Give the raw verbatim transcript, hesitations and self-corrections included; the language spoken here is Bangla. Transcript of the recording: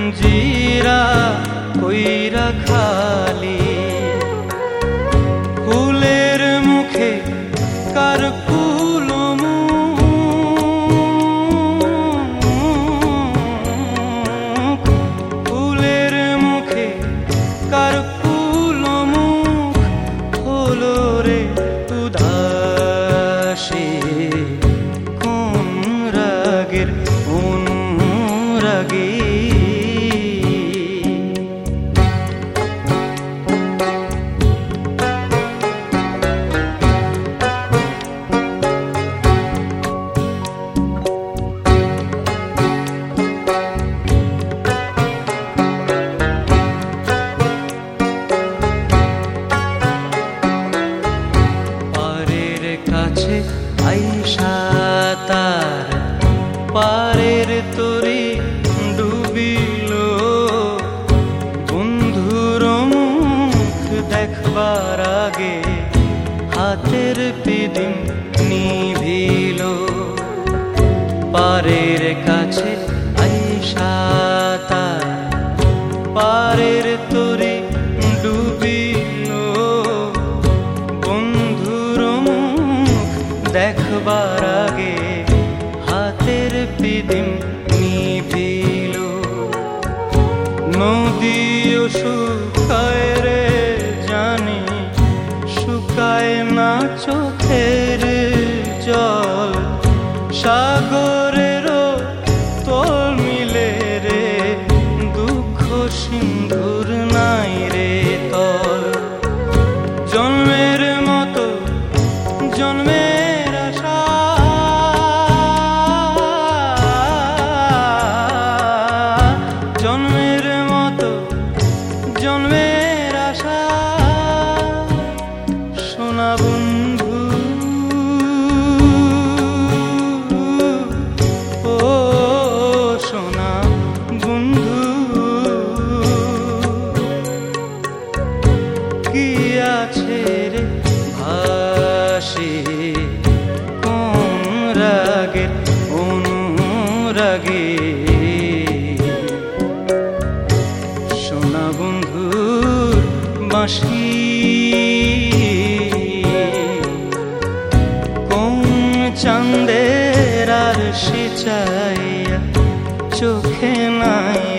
পিঞ্জিরা কইরা খালি ফুলের মুখে কার কুলমু ফুলের মুখে কার কুলমু হলো রে উদাসী কোন রাগের অনুরাগী কাছে আইসা তার পারের তরি ডুবিল বন্ধুর মুখ দেখবার আগে হাতের পিদিম নিভিল পারের কাছে আইসা তার পারের তরি ডুবিল দেখবার আগে হাতের পিদিম নিভিল নদীও শুকায় রে জানি শুকায় না চোখের জল সাগরেরও তল মিলে রে দুঃখ সিন্ধুর নাই রে তল জন্মের মতো জন্মে জন্মের মতো জন্মের আশা সোনা বন্ধু ও সোনা বন্ধু কি আছে রে ভাসে কোন রাগের অনুরাগে সোনা বন্ধুর বাঁশি কোন চাঁদের আর সে চাইয়া চোখে নাই